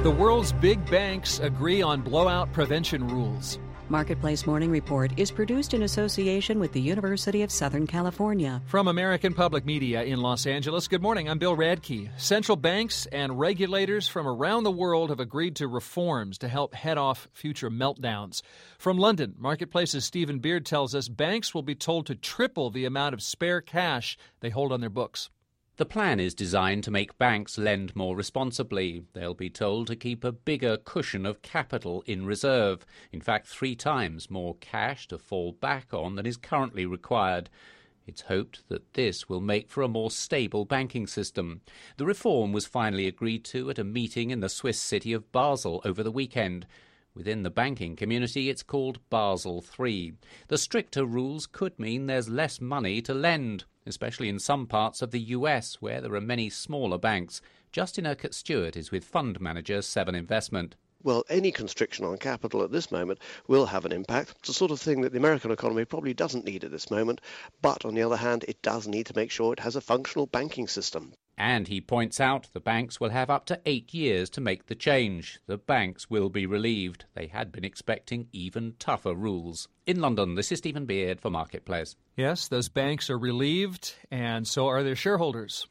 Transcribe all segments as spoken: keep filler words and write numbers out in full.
The world's big banks agree on blowout prevention rules. Marketplace Morning Report is produced in association with the University of Southern California. From American Public Media in Los Angeles, good morning. I'm Bill Radke. Central banks and regulators from around the world have agreed to reforms to help head off future meltdowns. From London, Marketplace's Stephen Beard tells us banks will be told to triple the amount of spare cash they hold on their books. The plan is designed to make banks lend more responsibly. They'll be told to keep a bigger cushion of capital in reserve, in fact three times more cash to fall back on than is currently required. It's hoped that this will make for a more stable banking system. The reform was finally agreed to at a meeting in the Swiss city of Basel over the weekend. Within the banking community, it's called Basel three. The stricter rules could mean there's less money to lend, especially in some parts of the U S where there are many smaller banks. Justin Urquhart-Stewart is with fund manager Seven Investment. Well, any constriction on capital at this moment will have an impact. It's the sort of thing that the American economy probably doesn't need at this moment. But on the other hand, it does need to make sure it has a functional banking system. And he points out the banks will have up to eight years to make the change. The banks will be relieved. They had been expecting even tougher rules. In London, this is Stephen Beard for Marketplace. Yes, those banks are relieved, and so are their shareholders.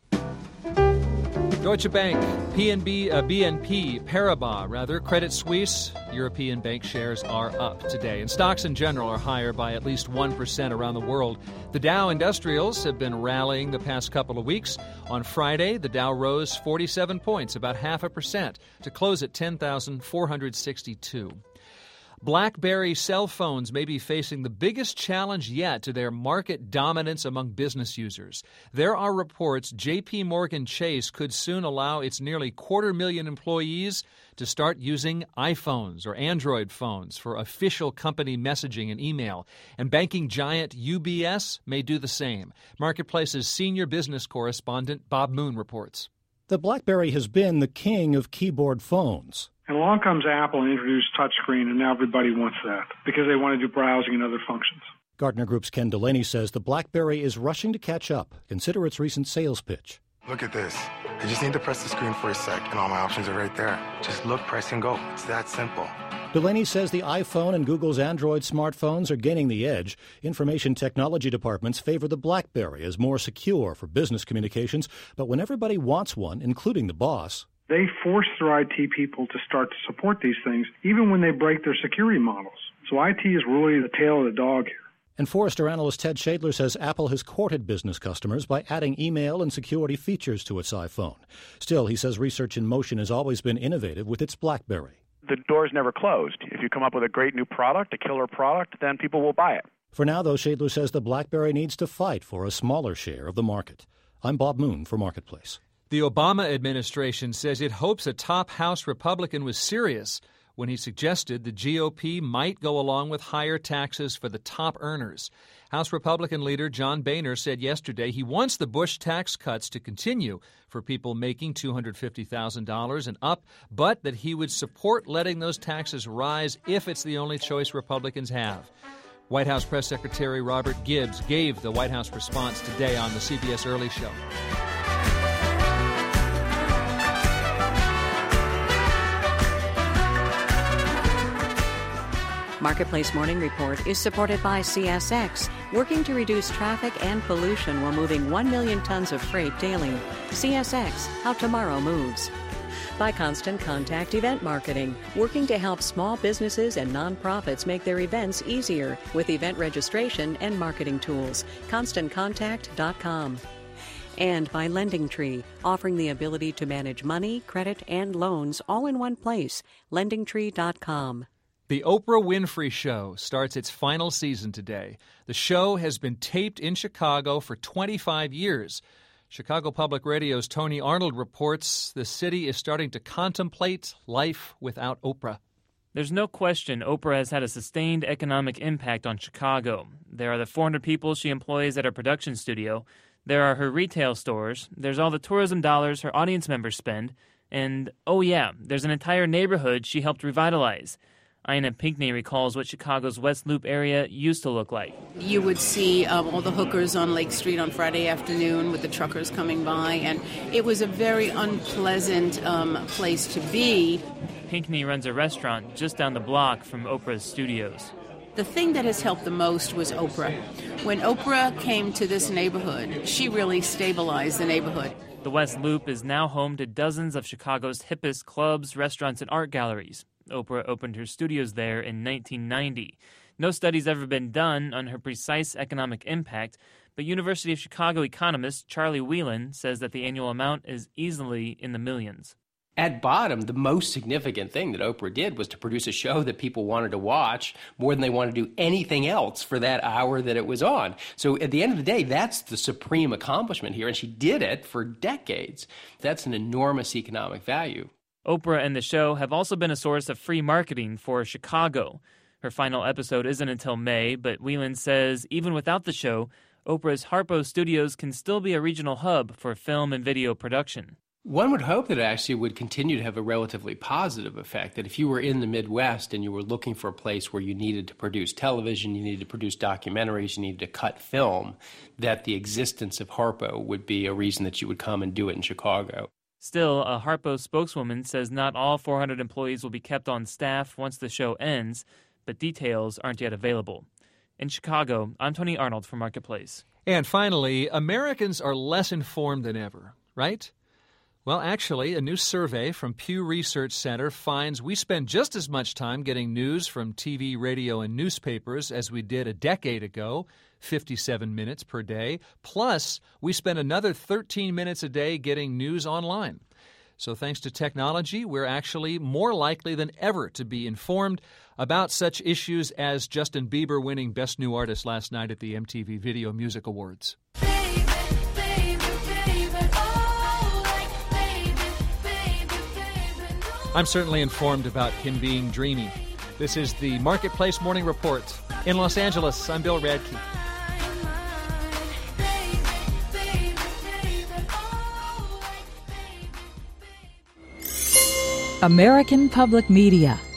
Deutsche Bank, P N B, uh, B N P Paribas, rather, Credit Suisse, European bank shares are up today. And stocks in general are higher by at least one percent around the world. The Dow Industrials have been rallying the past couple of weeks. On Friday, the Dow rose forty-seven points, about half a percent, to close at ten thousand four hundred sixty-two. BlackBerry cell phones may be facing the biggest challenge yet to their market dominance among business users. There are reports J P Morgan Chase could soon allow its nearly quarter million employees to start using iPhones or Android phones for official company messaging and email. And banking giant U B S may do the same. Marketplace's senior business correspondent Bob Moon reports. The BlackBerry has been the king of keyboard phones. And along comes Apple and introduced touchscreen, and now everybody wants that because they want to do browsing and other functions. Gartner Group's Ken Delaney says the BlackBerry is rushing to catch up. Consider its recent sales pitch. Look at this. I just need to press the screen for a sec, and all my options are right there. Just look, press, and go. It's that simple. Delaney says the iPhone and Google's Android smartphones are gaining the edge. Information technology departments favor the BlackBerry as more secure for business communications, but when everybody wants one, including the boss, they force their I T people to start to support these things, even when they break their security models. So I T is really the tail of the dog here. And Forrester analyst Ted Shadler says Apple has courted business customers by adding email and security features to its iPhone. Still, he says research in motion has always been innovative with its BlackBerry. The door's never closed. If you come up with a great new product, a killer product, then people will buy it. For now, though, Shadler says the BlackBerry needs to fight for a smaller share of the market. I'm Bob Moon for Marketplace. The Obama administration says it hopes a top House Republican was serious when he suggested the G O P might go along with higher taxes for the top earners. House Republican leader John Boehner said yesterday he wants the Bush tax cuts to continue for people making two hundred fifty thousand dollars and up, but that he would support letting those taxes rise if it's the only choice Republicans have. White House Press Secretary Robert Gibbs gave the White House response today on the C B S Early Show. Marketplace Morning Report is supported by C S X, working to reduce traffic and pollution while moving one million tons of freight daily. C S X, how tomorrow moves. By Constant Contact Event Marketing, working to help small businesses and nonprofits make their events easier with event registration and marketing tools. constant contact dot com. And by Lending Tree, offering the ability to manage money, credit, and loans all in one place. lending tree dot com. The Oprah Winfrey Show starts its final season today. The show has been taped in Chicago for twenty-five years. Chicago Public Radio's Tony Arnold reports the city is starting to contemplate life without Oprah. There's no question Oprah has had a sustained economic impact on Chicago. There are the four hundred people she employs at her production studio. There are her retail stores. There's all the tourism dollars her audience members spend. And, oh yeah, there's an entire neighborhood she helped revitalize. Ina Pinckney recalls what Chicago's West Loop area used to look like. You would see um, all the hookers on Lake Street on Friday afternoon with the truckers coming by, and it was a very unpleasant um, place to be. Pinckney runs a restaurant just down the block from Oprah's studios. The thing that has helped the most was Oprah. When Oprah came to this neighborhood, she really stabilized the neighborhood. The West Loop is now home to dozens of Chicago's hippest clubs, restaurants, and art galleries. Oprah opened her studios there in nineteen ninety. No study's ever been done on her precise economic impact, but University of Chicago economist Charlie Whelan says that the annual amount is easily in the millions. At bottom, the most significant thing that Oprah did was to produce a show that people wanted to watch more than they wanted to do anything else for that hour that it was on. So at the end of the day, that's the supreme accomplishment here, and she did it for decades. That's an enormous economic value. Oprah and the show have also been a source of free marketing for Chicago. Her final episode isn't until May, but Whelan says even without the show, Oprah's Harpo Studios can still be a regional hub for film and video production. One would hope that it actually would continue to have a relatively positive effect, that if you were in the Midwest and you were looking for a place where you needed to produce television, you needed to produce documentaries, you needed to cut film, that the existence of Harpo would be a reason that you would come and do it in Chicago. Still, a Harpo spokeswoman says not all four hundred employees will be kept on staff once the show ends, but details aren't yet available. In Chicago, I'm Tony Arnold for Marketplace. And finally, Americans are less informed than ever, right? Well, actually, a new survey from Pew Research Center finds we spend just as much time getting news from T V, radio, and newspapers as we did a decade ago, fifty-seven minutes per day. Plus, we spend another thirteen minutes a day getting news online. So thanks to technology, we're actually more likely than ever to be informed about such issues as Justin Bieber winning Best New Artist last night at the M T V Video Music Awards. I'm certainly informed about him being dreamy. This is the Marketplace Morning Report. In Los Angeles, I'm Bill Radke. American Public Media